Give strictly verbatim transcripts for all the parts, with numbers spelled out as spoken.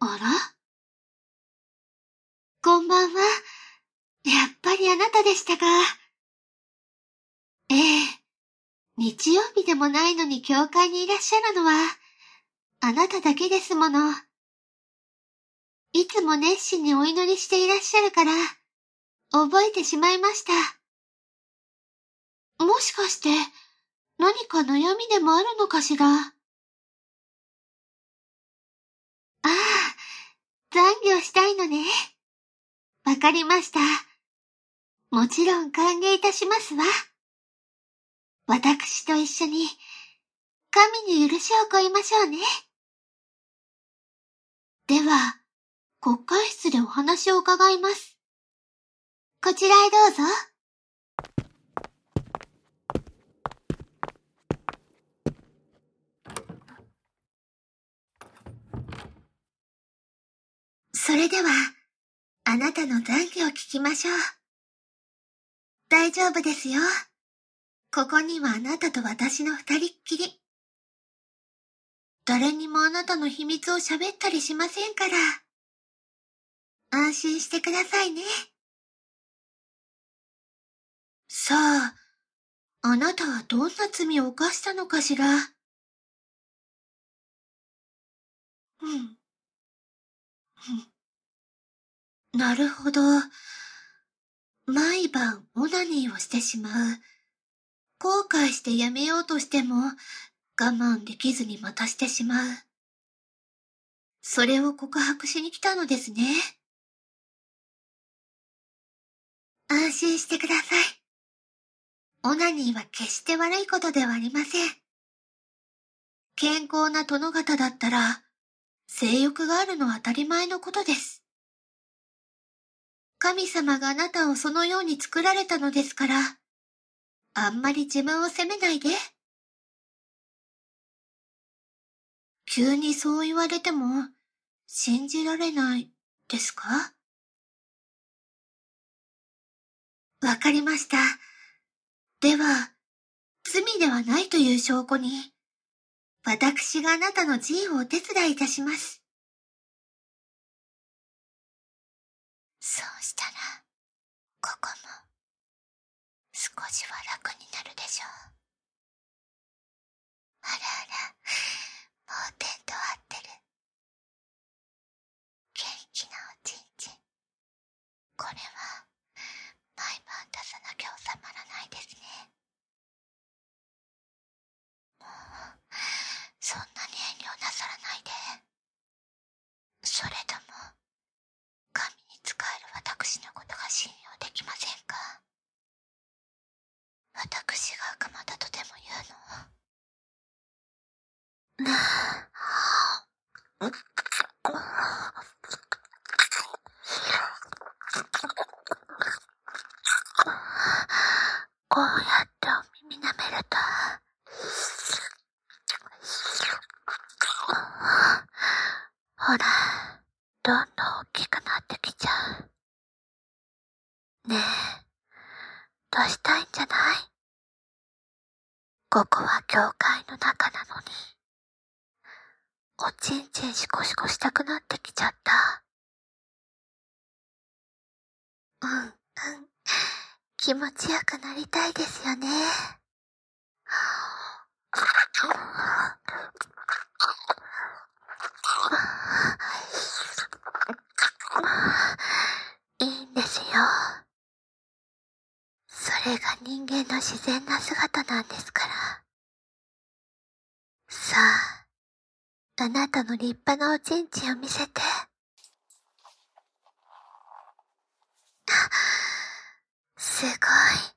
あら？こんばんは。やっぱりあなたでしたか。ええ、日曜日でもないのに教会にいらっしゃるのは、あなただけですもの。いつも熱心にお祈りしていらっしゃるから、覚えてしまいました。もしかして、何か悩みでもあるのかしら。ああ、残業したいのね。わかりました。もちろん歓迎いたしますわ。私と一緒に、神に許しを請いましょうね。では、国会室でお話を伺います。こちらへどうぞ。それでは、あなたの懺悔を聞きましょう。大丈夫ですよ。ここにはあなたと私の二人っきり。誰にもあなたの秘密を喋ったりしませんから。安心してくださいね。さあ、あなたはどんな罪を犯したのかしら。うん。うん。なるほど。毎晩オナニーをしてしまう。後悔してやめようとしても我慢できずにまたしてしまう。それを告白しに来たのですね。安心してください。オナニーは決して悪いことではありません。健康な殿方だったら、性欲があるのは当たり前のことです。神様があなたをそのように作られたのですから、あんまり自分を責めないで。急にそう言われても、信じられないですか？わかりました。では、罪ではないという証拠に、私があなたの辞意をお手伝いいたします。そうしたら、ここも、少しは楽になるでしょう。あらあら、もうテント張ってる。元気なおちんちん。これは、毎晩出さなきゃ収まらないですね。もう、そんなに遠慮なさらないで。それとも、神に仕える私のことが信用できませんか？私が悪魔だとでも言うの？こうやってお耳舐めると、ほら、どんどん大きくなってきちゃう。ねえ、どうしたいんじゃない？ここは教会の中なのに、おちんちんシコシコしたくなってきちゃった。うん、うん、気持ちよくなりたいですよね。いいんですよ。それが人間の自然な姿なんですから。さあ、あなたの立派なおちんちんを見せて。すごい。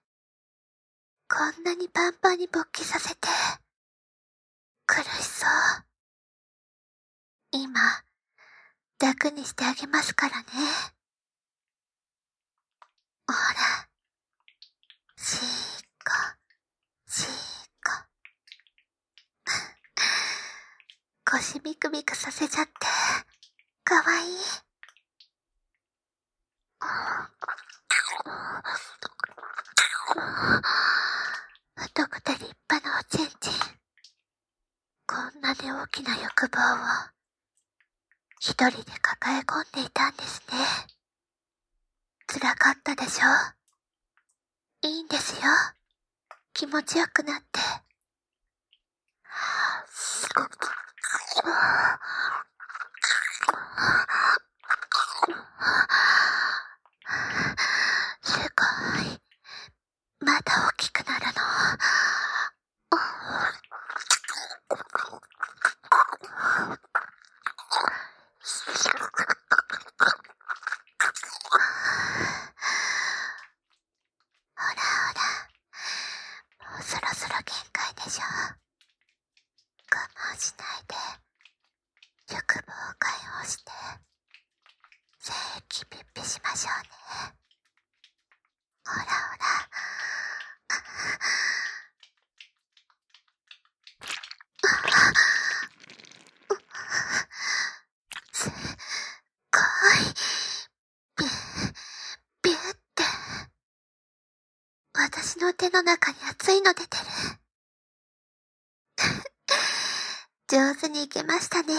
こんなにパンパンに勃起させて、苦しそう。今、楽にしてあげますからね。ほら、しーこ、しーこ。腰ビクビクさせちゃって、かわいい。太くて立派なおちんちん。こんなに大きな欲望を、 一人で抱え込んでいたんですね。辛かったでしょ？いいんですよ。気持ちよくなって。すごい。まだ大きくなるの。ほらほら、もうそろそろ限界でしょ。我慢しないで、欲望を解放して、精液ピッピしましょうね。ほらほら。すっごい。ビュー、ビューって。私の手の中に熱いの出てる。上手にいけましたね。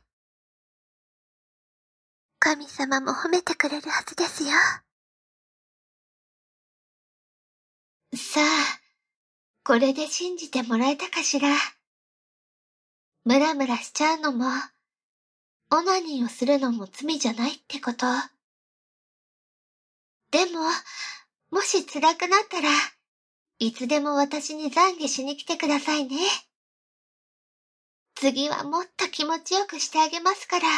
神様も褒めてくれるはずですよ。さあ、これで信じてもらえたかしら。ムラムラしちゃうのも、オナニーをするのも罪じゃないってこと。でも、もし辛くなったら、いつでも私に懺悔しに来てくださいね。次はもっと気持ちよくしてあげますから。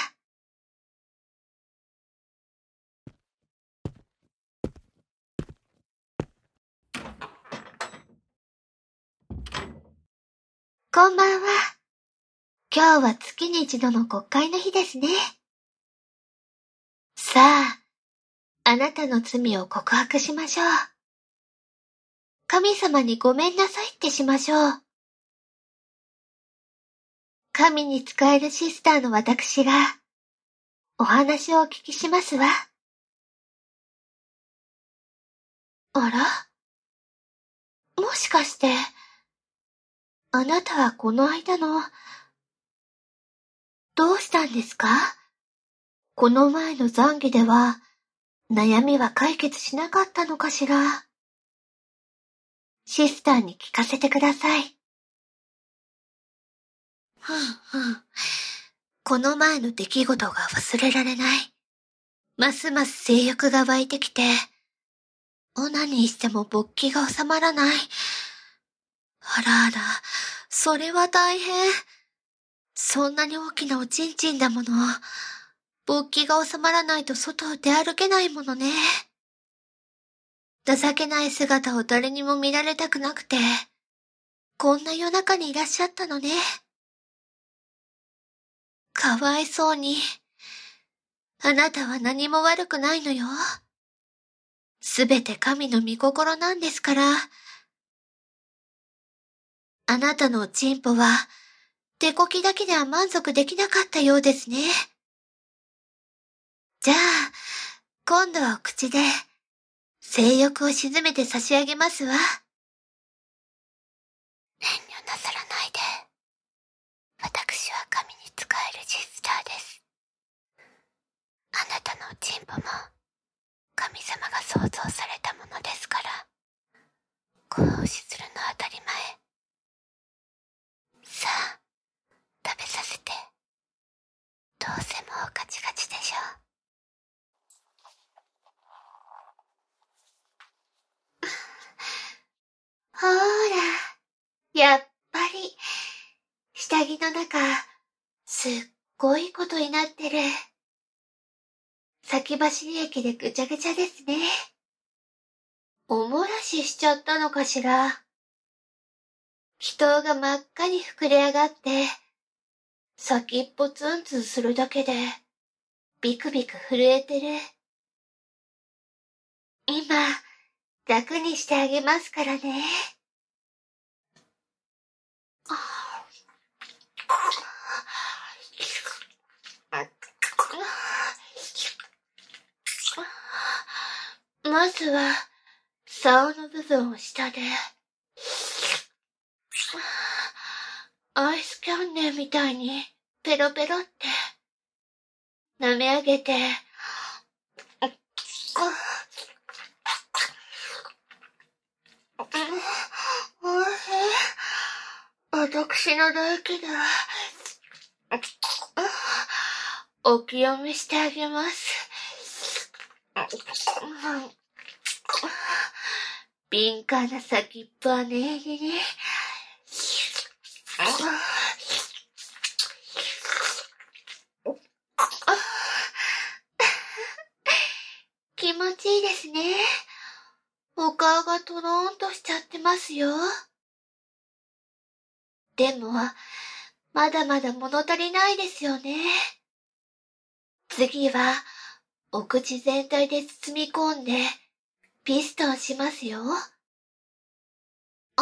こんばんは。今日は月に一度の国会の日ですね。さあ、あなたの罪を告白しましょう。神様にごめんなさいってしましょう。神に仕えるシスターの私が、お話をお聞きしますわ。あら？もしかして、あなたはこの間の、どうしたんですか？この前の懺悔では、悩みは解決しなかったのかしら？シスターに聞かせてください。ふんふん。この前の出来事が忘れられない。ますます性欲が湧いてきて、オナニーしても勃起が収まらない。あらあら、それは大変。そんなに大きなおちんちんだもの。勃起が収まらないと外を出歩けないものね。情けない姿を誰にも見られたくなくて、こんな夜中にいらっしゃったのね。かわいそうに。あなたは何も悪くないのよ。すべて神の御心なんですから。あなたのおちんぽは、手こきだけでは満足できなかったようですね。じゃあ、今度はお口で、性欲を鎮めて差し上げますわ。遠慮なさらないで。私は神に仕えるシスターです。あなたのおちんぽも、神様が創造されたものですから、ご奉仕するのは当たり前。さあ、食べさせて。どうせもうガチガチでしょ。ほーら、やっぱり、下着の中、すっごいことになってる。先走り液でぐちゃぐちゃですね。おもらししちゃったのかしら。気筒が真っ赤に膨れ上がって、先っぽツンツンするだけで、ビクビク震えてる。今、楽にしてあげますからね。まずは、竿の部分を下で、アイスキャンデーみたいにペロペロって。 舐め上げて、おいしい。私の唾液で、お清めしてあげます。敏感な先っぽは念入りに。気持ちいいですね。お顔がトローンとしちゃってますよ。でも、まだまだ物足りないですよね。次は、お口全体で包み込んで、ピストンしますよ。あ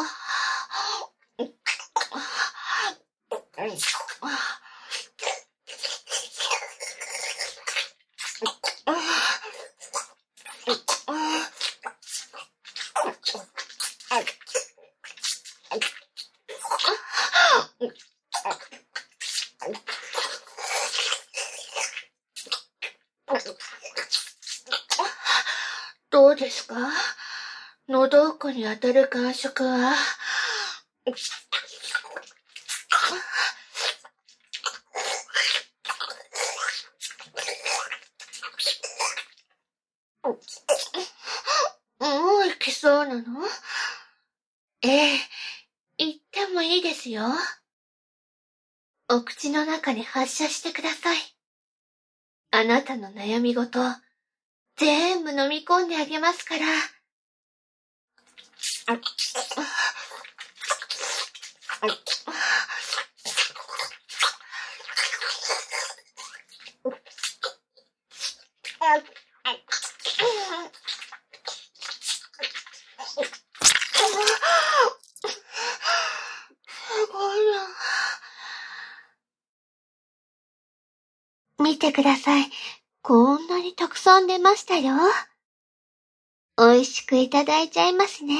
どうですか？喉奥に当たる感触は。もう行きそうなの？ええ、行ってもいいですよ。お口の中に発射してください。あなたの悩み事、全部飲み込んであげますから。すごいな。見てください。こんなにたくさん出ましたよ。美味しくいただいちゃいますね。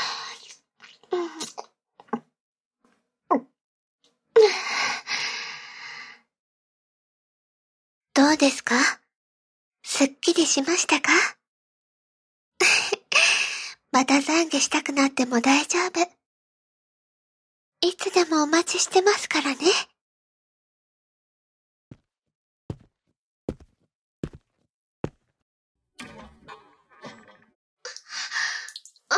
どうですか？すっきりしましたか？また懺悔したくなっても大丈夫。いつでもお待ちしてますからね。あ、こ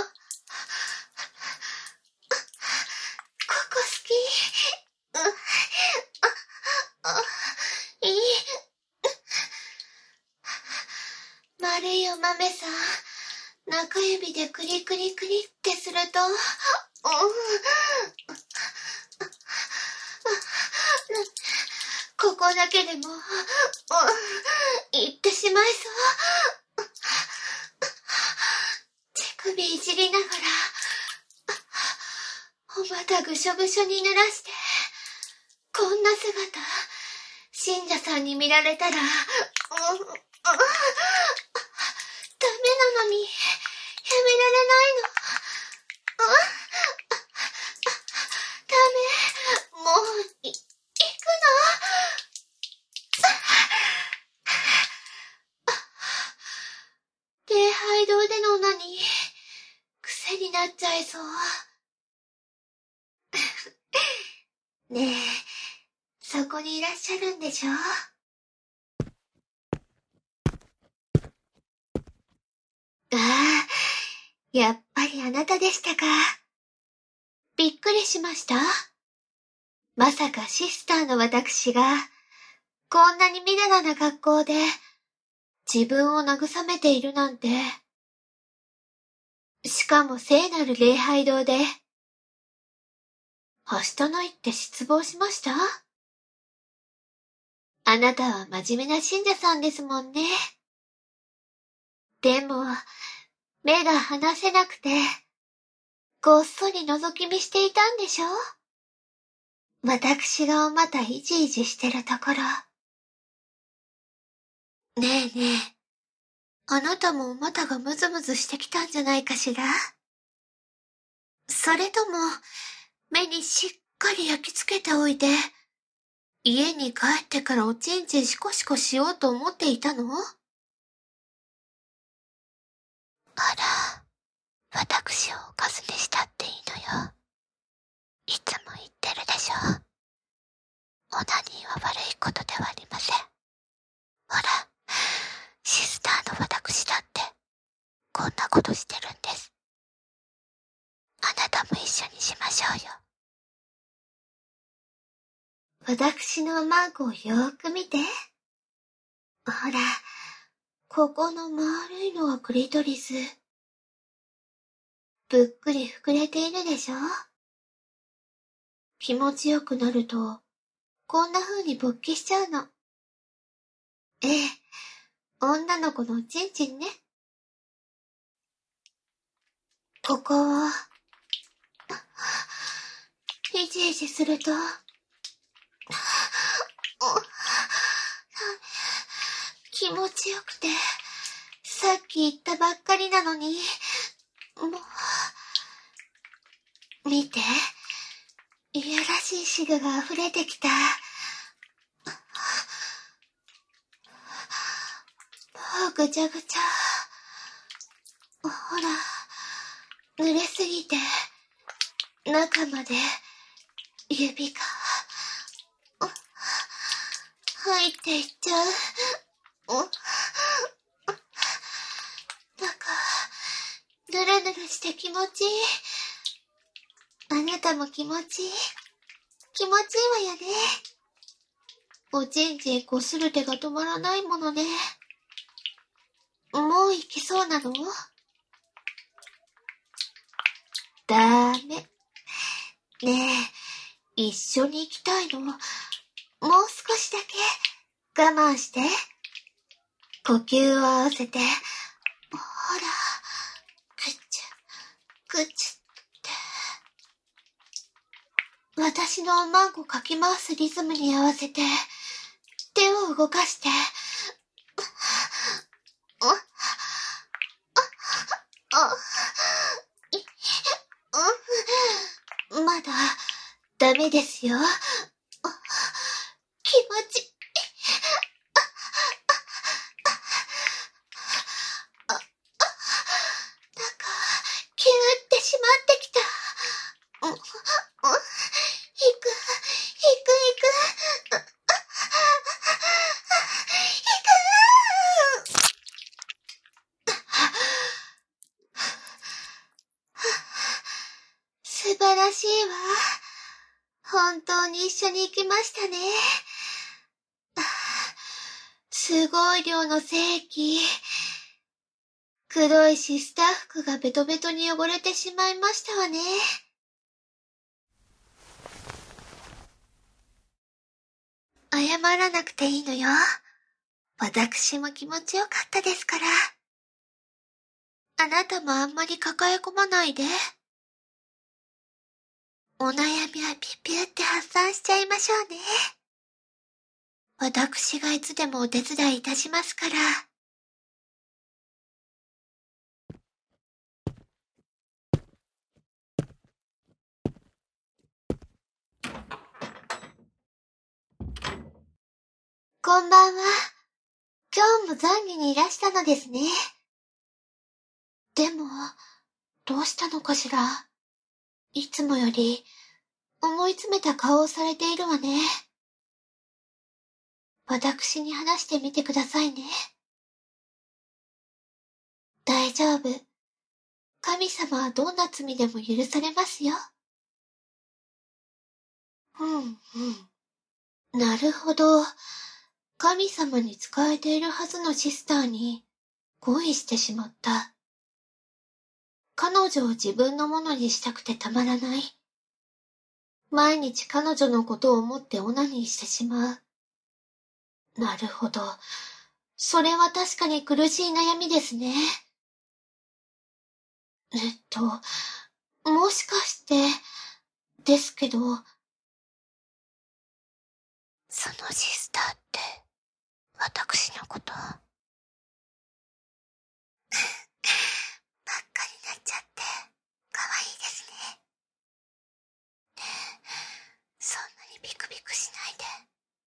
こ好き。う、あ、あ、いい。丸いお豆さん、中指でクリクリクリってすると、うん、ここだけでも、うん、いってしまいそう。手首いじりながら、お股ぐしょぐしょに濡らして、こんな姿、信者さんに見られたら、うん、うん、ダメなのに、やめられないの。うん、ダメ、もう、い、行くの？礼拝堂でのオナニー、癖になっちゃいそう。ねえ、そこにいらっしゃるんでしょ？ああ、やっぱりあなたでしたか。びっくりしました。まさかシスターの私が、こんなにみだらな格好で、自分を慰めているなんて。しかも聖なる礼拝堂で、はしたないって失望しました？あなたは真面目な信者さんですもんね。でも、目が離せなくて、こっそり覗き見していたんでしょ？私がお股いじいじしてるところ。ねえねえ、あなたもお股がムズムズしてきたんじゃないかしら？それとも、目にしっかり焼き付けておいて、 家に帰ってからおちんちんシコシコしようと思っていたの？ あら、私をお尋ねしたっていいのよ。いつも言ってるでしょ。オナニーは悪いことではありません。ほら、シスターの私だってこんなことしてるんです。あなたも一緒にしましょうよ。 私の孫をよーく見て。ほら、ここの丸いのはクリトリス。ぷっくり膨れているでしょ？気持ちよくなると、こんな風に勃起しちゃうの。ええ、女の子のおちんちんね。ここを、いじいじすると、気持ちよくて、さっき言ったばっかりなのに、もう、見て、いやらしいシグが溢れてきた。もうぐちゃぐちゃ。ほら、濡れすぎて、中まで指が入っていっちゃう。なんか、ぬるぬるして気持ちいい。あなたも気持ちいい。気持ちいいわよね。おちんちんこする手が止まらないものね。もう行けそうなの？ダメ。ねえ、一緒に行きたいの。もう少しだけ我慢して。呼吸を合わせて。ほら、くっちゅ、くっちゅって。私のマンコかき回すリズムに合わせて、手を動かして。まだ、ダメですよ。気持ち、なんか、キューってしまってきた。行く、行く、行く。素晴らしいわ。本当に一緒に行きましたね。すごい量の精液。黒いシスター服がベトベトに汚れてしまいましたわね。謝らなくていいのよ。私も気持ちよかったですから。あなたもあんまり抱え込まないで。お悩みはピュピュって発散しちゃいましょうね。私がいつでもお手伝いいたしますから。こんばんは。今日も残儀にいらしたのですね。でも、どうしたのかしら。いつもより思い詰めた顔をされているわね。私に話してみてくださいね。大丈夫。神様はどんな罪でも許されますよ。うんうん。なるほど。神様に仕えているはずのシスターに恋してしまった。彼女を自分のものにしたくてたまらない。毎日彼女のことを思ってオナニーしてしまう。なるほど。それは確かに苦しい悩みですね。えっと、もしかして、ですけど。 そのシスターって、私のこと。ばっかりなっちゃって、可愛いですね。そんなにビクビクしないで。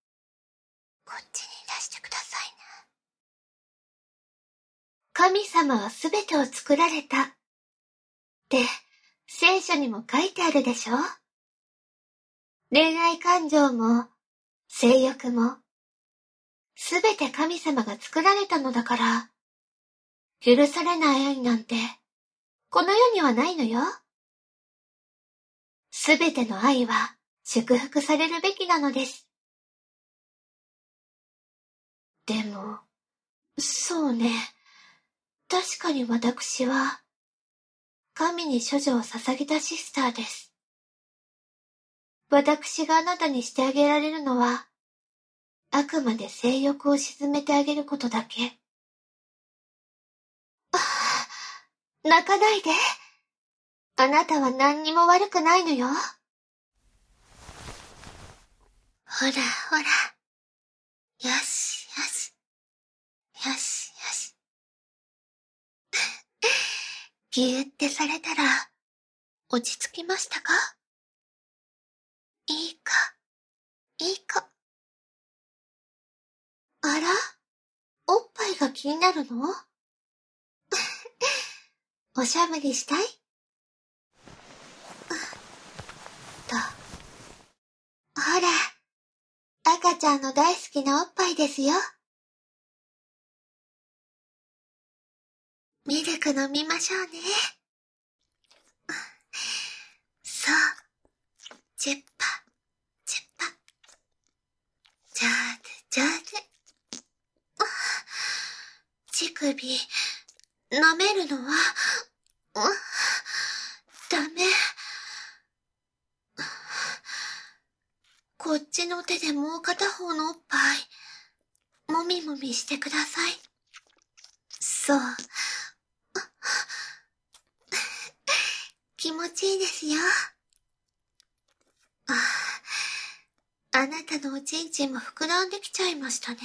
神様はすべてを作られた。って聖書にも書いてあるでしょ。恋愛感情も性欲もすべて神様が作られたのだから、許されない愛なんてこの世にはないのよ。すべての愛は祝福されるべきなのです。でも、そうね。確かに私は、神に処女を捧げたシスターです。私があなたにしてあげられるのは、あくまで性欲を鎮めてあげることだけ。ああ、泣かないで。あなたは何にも悪くないのよ。ほらほら。よしよし。よしよし。ぎゅーってされたら、落ち着きましたか？いいか、いいか。あら？おっぱいが気になるの？おしゃぶりしたい？と。ほら、赤ちゃんの大好きなおっぱいですよ。ミルク飲みましょうね。そう。チュッパ、チュッパ。上手、上手。乳首、舐めるのは、ダメ。こっちの手でもう片方のおっぱい、もみもみしてください。そう。気持ちいいですよ。あ、あなたのおちんちんも膨らんできちゃいましたね。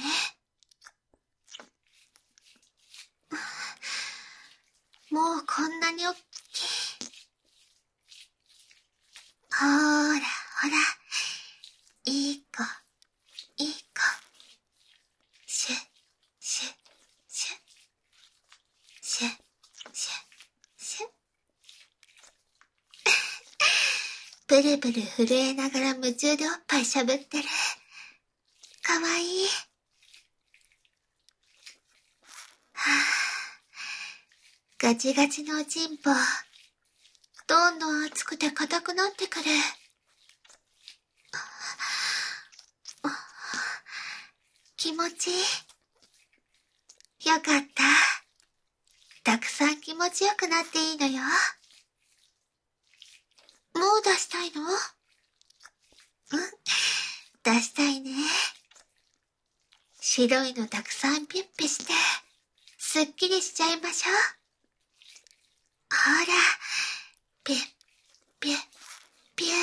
もうこんなにおっきい。ほーらほら、いい子、いい子。シュッ、シュッ、シュッ、シュッ、シュッ、シュッ。ブルブル震えながら夢中でおっぱいしゃぶってる。かわいい。はぁ、ガチガチのおちんぽ、どんどん熱くて硬くなってくる。気持ちいい。よかった。たくさん気持ちよくなっていいのよ。もう出したいの？うん、出したいね。白いのたくさんピュッピして、すっきりしちゃいましょう。ほら、ピュッ、ピュッ、ピュー。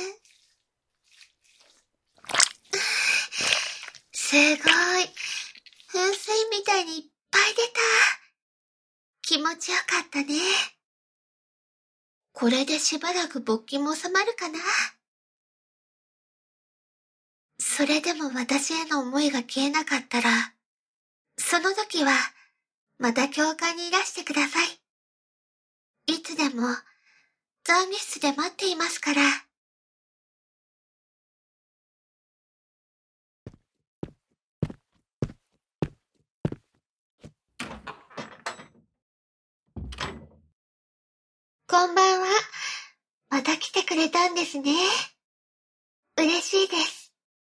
すごい。噴水みたいにいっぱい出た。気持ちよかったね。これでしばらく勃起も収まるかな。それでも私への思いが消えなかったら、その時は、また教会にいらしてください。いつでも、懺悔室で待っていますから。こんばんは。また来てくれたんですね。嬉しいです。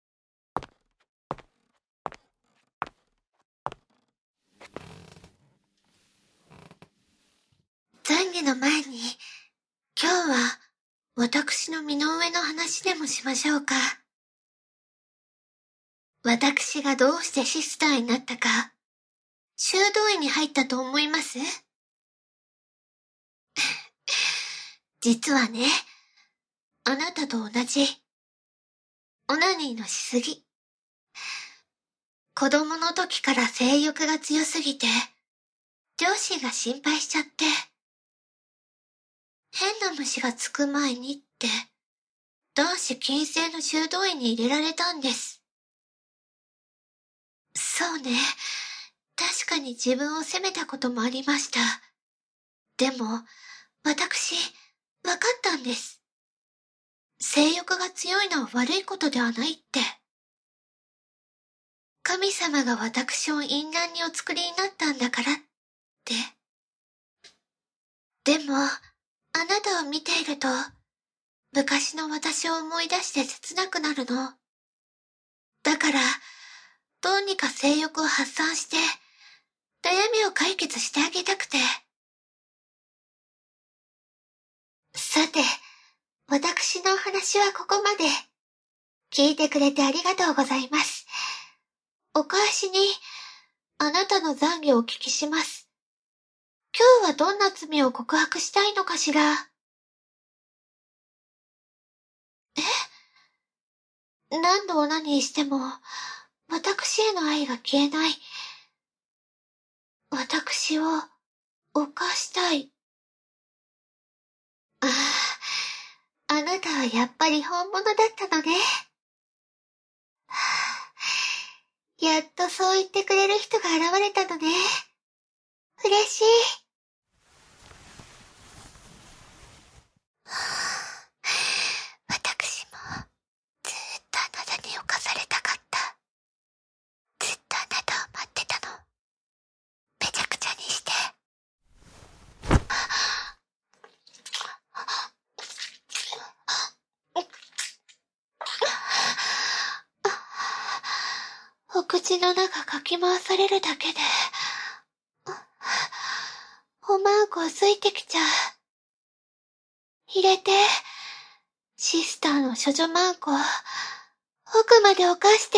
懺悔の前に、今日は私の身の上の話でもしましょうか。私がどうしてシスターになったか、修道院に入ったと思います？実はね、あなたと同じ、オナニーのしすぎ。子供の時から性欲が強すぎて、両親が心配しちゃって、変な虫がつく前にって、男子禁制の修道院に入れられたんです。そうね、確確かに自分を責めたこともありました。でも、私、わかったんです。性欲が強いのは悪いことではないって。神様が私を淫乱にお作りになったんだからって。でも、あなたを見ていると、昔の私を思い出して切なくなるの。だから、どうにか性欲を発散して、悩みを解決してあげたくて。さて、私のお話はここまで。聞いてくれてありがとうございます。お返しに、あなたの懺悔をお聞きします。今日はどんな罪を告白したいのかしら。え？何度オナニーしても、私への愛が消えない。私を、犯したい。ああ、あなたはやっぱり本物だったのね。はあ、やっとそう言ってくれる人が現れたのね。嬉しい。 私もずっとあなたに侵されたかった。ずっとあなたを待ってたの。めちゃくちゃにして。 お口の中かき回されるだけで、おまんこついてきちゃう。入れて、シスターの処女マンコ、奥まで犯して。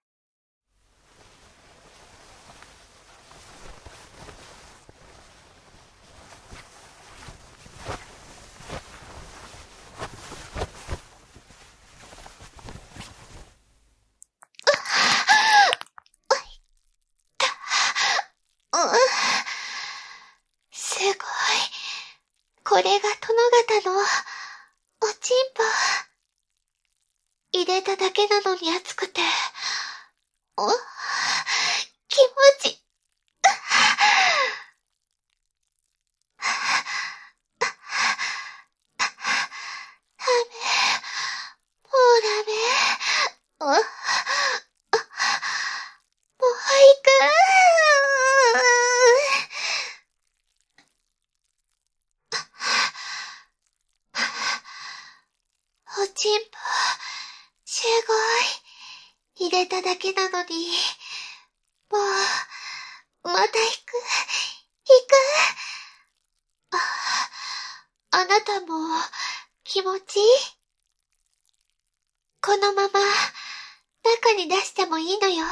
すごい。これが殿方の、おちんぽ。入れただけなのに熱くて、お、気持ち。ダメ。もうダメ。お、もう行く。おちんぽ、すごい。入れただけなのに、もう、また行く、行く。あ、あなたも、気持ちいい？このまま、中に出してもいいのよ。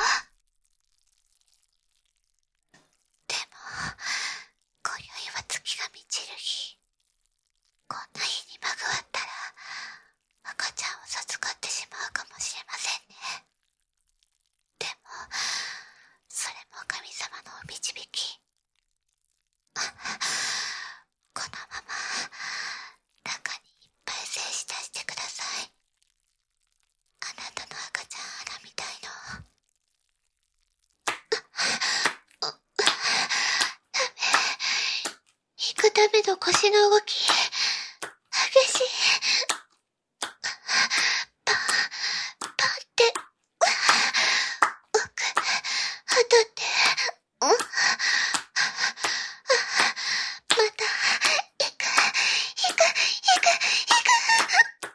でも、今宵は月が満ちる日。こんな日にまぐわったら、赤ちゃんを授かってしまうかもしれませんね。でも、それも神様のお導き。このまま、中にいっぱい精子出してください。あなたの赤ちゃん腹みたいの。 ダメ。行くための腰の動き、激しい。パン、パンって、奥、後って、うん、また、行く、行く、行く、行く。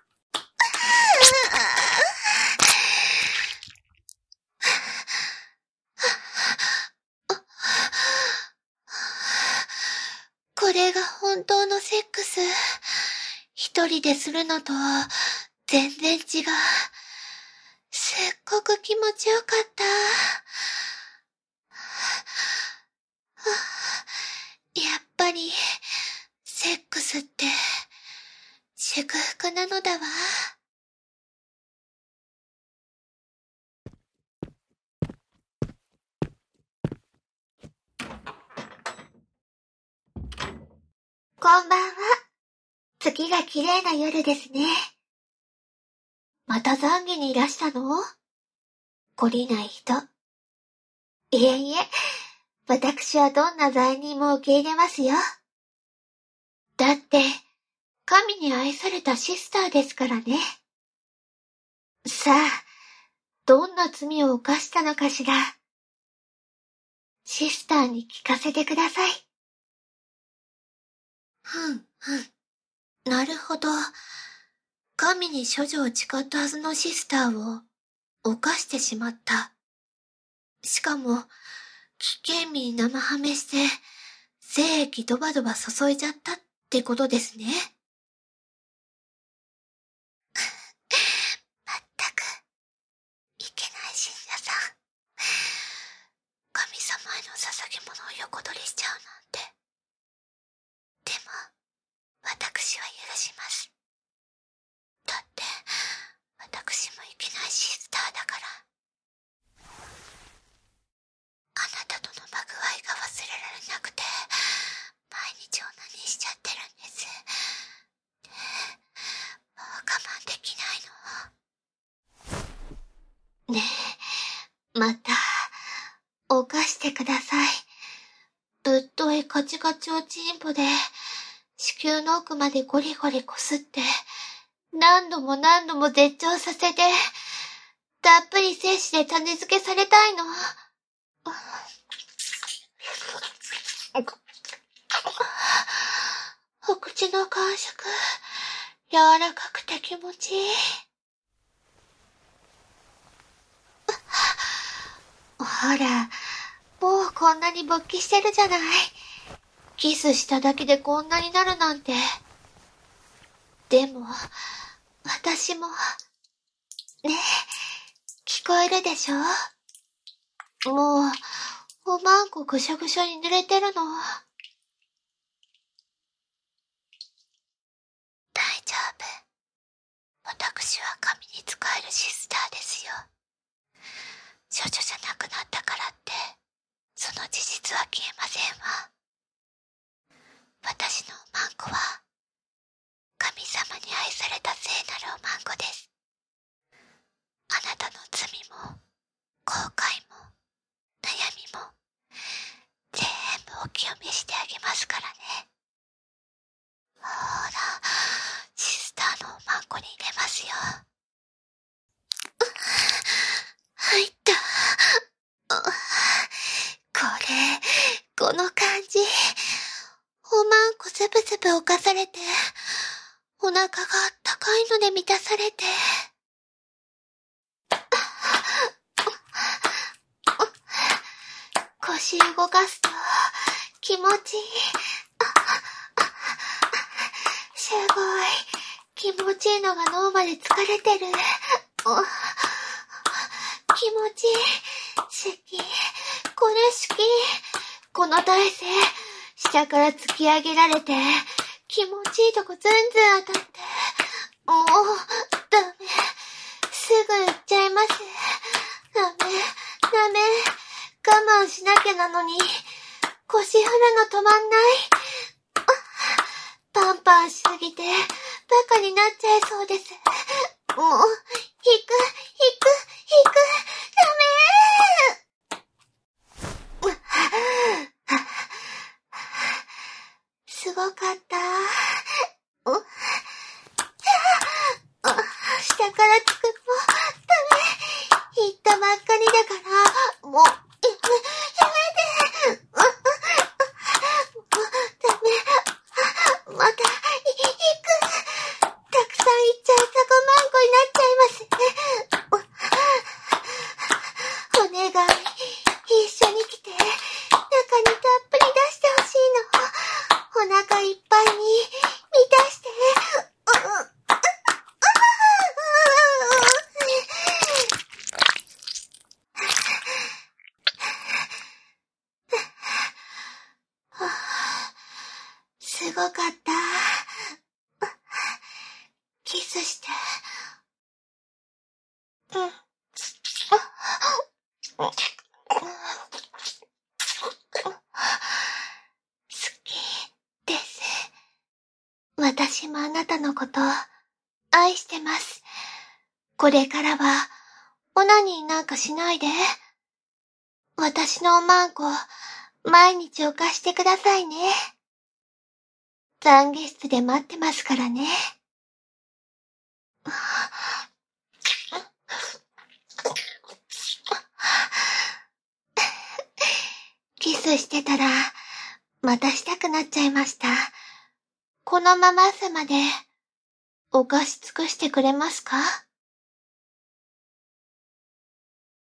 これが本当のセックス。一人でするのと全然違う。すっごく気持ちよかった。やっぱり、セックスって、祝福なのだわ。こんばんは。月が綺麗な夜ですね。また懺悔にいらしたの？懲りない人。いえいえ、 私はどんな罪人も受け入れますよ。だって、神に愛されたシスターですからね。さあ、どんな罪を犯したのかしら。シスターに聞かせてください。ふんふん。なるほど。神に処女を誓ったはずのシスターを犯してしまった。しかも、危険味に生ハメして、精液ドバドバ注いじゃったってことですね。 まったく、いけない信者さん。神様への捧げ物を横取りしちゃうなんて。でも、私は許します。だって、私もいけないシスターだから。あなたとのまぐわいが忘れられなくて、毎日オナニーしちゃってるんです。で、もう我慢できないの。 ねえ、また、犯してください。ぶっといカチカチおちんぽで、子宮の奥までゴリゴリこすって、何度も何度も絶頂させて、たっぷり精子で種付けされたいの。お口の感触、柔らかくて気持ちいい。ほら、もうこんなに勃起してるじゃない。キスしただけでこんなになるなんて。でも、私も、ねえ、聞こえるでしょ？もう、おまんこぐしょぐしょに濡れてるの。 大丈夫。私は神に仕えるシスターですよ。処女じゃなくなったからって、その事実は消えませんわ。私のおまんこは、神様に愛された聖なるおまんこです。あなたの罪も、後悔も、悩みも、全部お清めしてあげますからね。ほら、シスターのおまんこに入れますよ。 入った。これ、この感じ。おまんこズブズブ犯されて、お腹があったかいので満たされて。腰動かすと気持ちいい。すごい。気持ちいいのが脳まで疲れてる。気持ちいい。好き。これ好き。この体勢、下から突き上げられて、気持ちいいとこずんずん当たって。もう、ダメ。すぐ行っちゃいます。ダメ、ダメ。我慢しなきゃなのに、腰振るの止まんない。パンパンしすぎて、バカになっちゃいそうです。もう、引く、引く、引く、ダメーすごかった。下からつくの、ダメ。言ったばっかりだから、もう、やめ、やめて。もう、ダメ。また、行く。たくさん行っちゃうタコマンコになっちゃいます。お願い、一緒に来て、中にたっぷり出してほしいの。お腹いっぱいに満たして。すごかった。キスして。うん。好きです。私もあなたのこと愛してます。これからはオナニーなんかしないで。私のおまんこ、 毎日お貸してくださいね。懺悔室で待ってますからね。キスしてたら、またしたくなっちゃいました。このまま朝まで、お貸し尽くしてくれますか？